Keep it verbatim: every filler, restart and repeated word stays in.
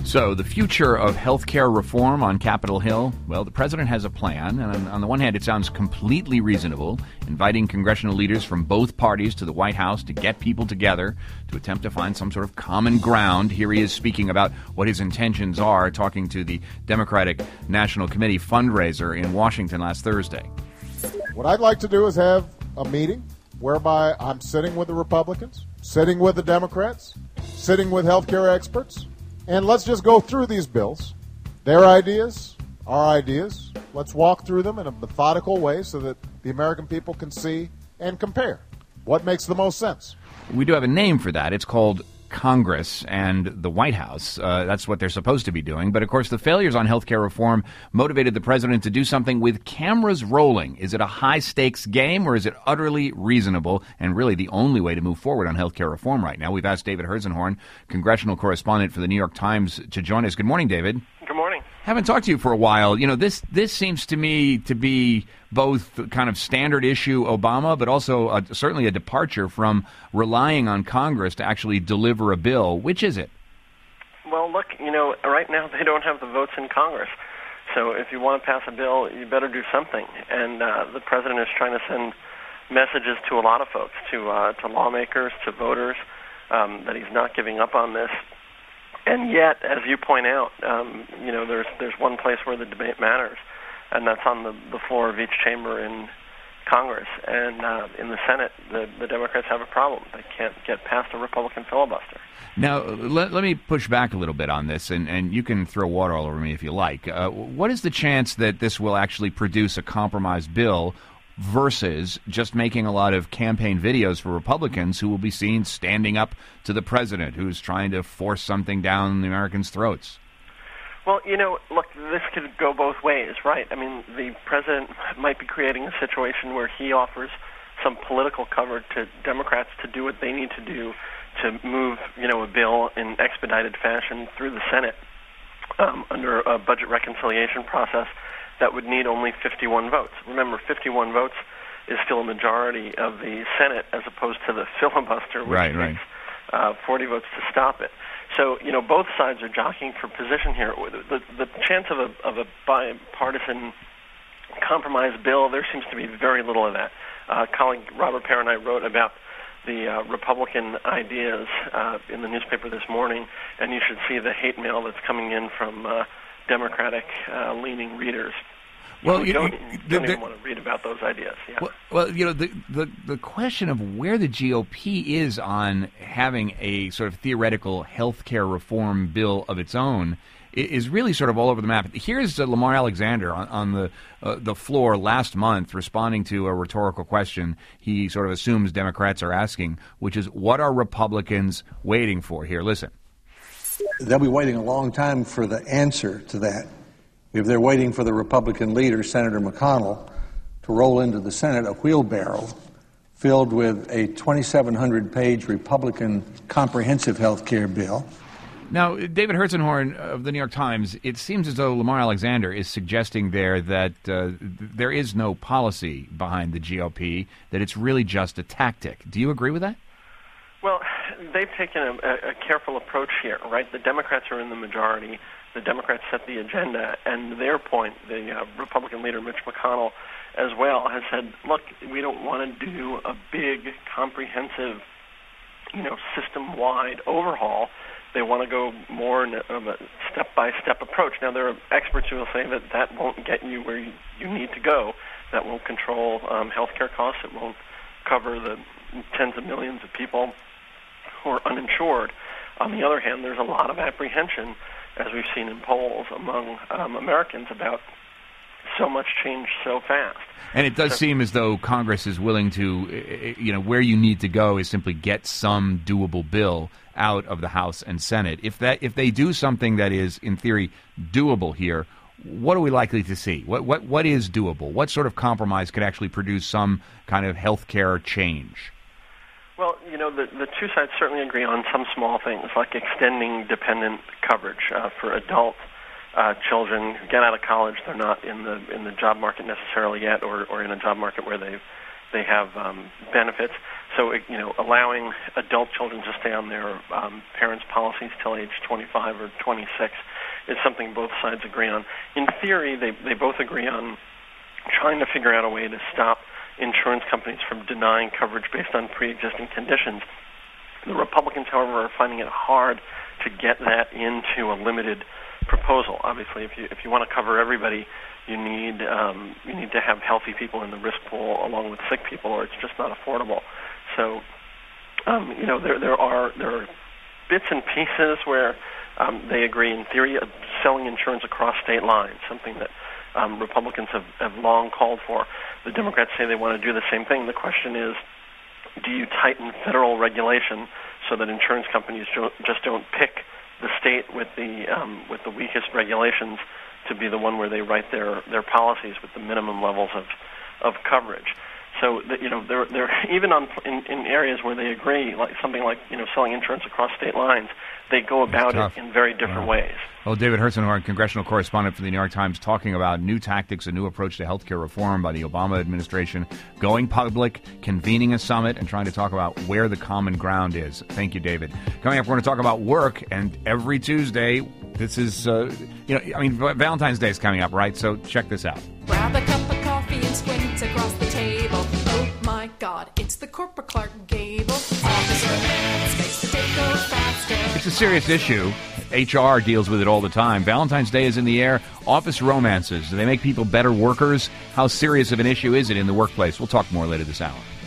So, the future of healthcare reform on Capitol Hill? Well, the president has a plan, and on, on the one hand, it sounds completely reasonable, inviting congressional leaders from both parties to the White House to get people together to attempt to find some sort of common ground. Here he is speaking about what his intentions are, talking to the Democratic National Committee fundraiser in Washington last Thursday. What I'd like to do is have a meeting whereby I'm sitting with the Republicans, sitting with the Democrats, sitting with healthcare experts, and let's just go through these bills, their ideas, our ideas. Let's walk through them in a methodical way so that the American people can see and compare what makes the most sense. We do have a name for that. It's called Congress and the White House. Uh, that's what they're supposed to be doing. But, of course, the failures on healthcare reform motivated the president to do something with cameras rolling. Is it a high-stakes game, or is it utterly reasonable and really the only way to move forward on healthcare reform right now? We've asked David Herzenhorn, congressional correspondent for the New York Times, to join us. Good morning, David. Good morning. Haven't talked to you for a while. You know, this this seems to me to be both kind of standard issue Obama, but also a, certainly a departure from relying on Congress to actually deliver a bill. Which is it? Well, look, you know, right now they don't have the votes in Congress. So if you want to pass a bill, you better do something. And uh, the president is trying to send messages to a lot of folks, to uh, to lawmakers, to voters, um, that he's not giving up on this. And yet, as you point out, um, you know, there's there's one place where the debate matters, and that's on the, the floor of each chamber in Congress. And uh, in the Senate, the, the Democrats have a problem. They can't get past a Republican filibuster. Now, let, let me push back a little bit on this, and, and you can throw water all over me if you like. Uh, what is the chance that this will actually produce a compromise bill versus just making a lot of campaign videos for Republicans who will be seen standing up to the president who's trying to force something down the Americans' throats? Well, you know, look, this could go both ways, right? I mean, the president might be creating a situation where he offers some political cover to Democrats to do what they need to do to move, you know, a bill in expedited fashion through the Senate um, under a budget reconciliation process that would need only fifty-one votes. Remember, fifty-one votes is still a majority of the Senate as opposed to the filibuster, which right, takes right. Uh, forty votes to stop it. So, you know, both sides are jockeying for position here. The, the, the chance of a, of a bipartisan compromise bill, there seems to be very little of that. Uh, colleague Robert Pear and I wrote about the uh, Republican ideas uh, in the newspaper this morning, and you should see the hate mail that's coming in from uh, Democratic-leaning uh, readers. Well, we you, don't, you, don't the, even want to read about those ideas. Yeah. Well, well, you know, the, the the question of where the G O P is on having a sort of theoretical health care reform bill of its own is really sort of all over the map. Here's uh, Lamar Alexander on, on the uh, the floor last month responding to a rhetorical question he sort of assumes Democrats are asking, which is, what are Republicans waiting for here? Listen. They'll be waiting a long time for the answer to that. If they're waiting for the Republican leader, Senator McConnell, to roll into the Senate a wheelbarrow filled with a twenty-seven hundred page Republican comprehensive health care bill. Now, David Herzenhorn of the New York Times, it seems as though Lamar Alexander is suggesting there that uh, there is no policy behind the G O P, that it's really just a tactic. Do you agree with that? Well, they've taken a, a careful approach here, right? The Democrats are in the majority. The Democrats set the agenda, and their point, the uh, Republican leader Mitch McConnell as well, has said, look, we don't want to do a big, comprehensive, you know, system-wide overhaul. They want to go more in a, of a step-by-step approach. Now, there are experts who will say that that won't get you where you, you need to go. That won't control um, health care costs. It won't cover the tens of millions of people who are uninsured. On the other hand, there's a lot of apprehension, as we've seen in polls, among um, Americans about so much change so fast. And it does so, seem as though Congress is willing to, you know, where you need to go is simply get some doable bill out of the House and Senate. If that, if they do something that is, in theory, doable here, what are we likely to see? What what what is doable? What sort of compromise could actually produce some kind of health care change? Well, you know, the, the two sides certainly agree on some small things, like extending dependent coverage uh, for adult uh, children who get out of college. They're not in the in the job market necessarily yet, or, or in a job market where they they have um, benefits. So, you know, allowing adult children to stay on their um, parents' policies till age twenty-five or twenty-six is something both sides agree on. In theory, they, they both agree on trying to figure out a way to stop insurance companies from denying coverage based on pre-existing conditions. The Republicans, however, are finding it hard to get that into a limited proposal. Obviously, if you if you want to cover everybody, you need um, you need to have healthy people in the risk pool along with sick people, or it's just not affordable. So, um, you know, there there are there are bits and pieces where um, they agree in theory of selling insurance across state lines, something that um, Republicans have, have long called for. The Democrats say they want to do the same thing. The question is, do you tighten federal regulation so that insurance companies don't, just don't pick the state with the um, with the weakest regulations to be the one where they write their, their policies with the minimum levels of of coverage? So that, you know, they're they're even on in, in areas where they agree, like something like you know selling insurance across state lines, they go about it in very different wow. ways. Well, David Herzenhorn, congressional correspondent for the New York Times, talking about new tactics, a new approach to health care reform by the Obama administration, going public, convening a summit, and trying to talk about where the common ground is. Thank you, David. Coming up, we're going to talk about work, and every Tuesday, this is, uh, you know, I mean, Valentine's Day is coming up, right? So check this out. Grab a cup of coffee and squint across the table. Oh my God, it's the Corporate Clark Gable. Office romance makes the day go faster. It's a serious issue. H R deals with it all the time. Valentine's Day is in the air. Office romances. Do they make people better workers? How serious of an issue is it in the workplace? We'll talk more later this hour.